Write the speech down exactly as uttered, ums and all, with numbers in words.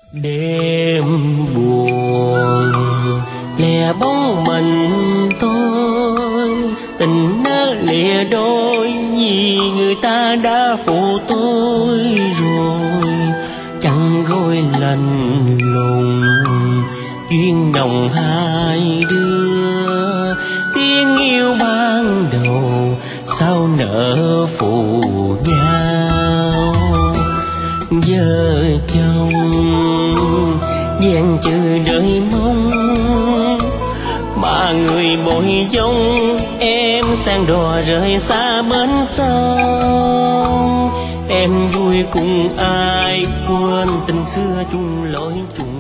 Đêm buồn lẻ bóng mình tôi, tình nỡ lìa đôi vì người ta đã phụ tôi rồi. Chẳng gối lạnh lùng duyên nồng hai đứa, tiếng yêu ban đầu sao nỡ phụ nhau. Vợ chồng vẹn chữ đời mong, mà người bội giống em sang đò rời xa bến sông. Em vui cùng ai quên tình xưa chung lối chung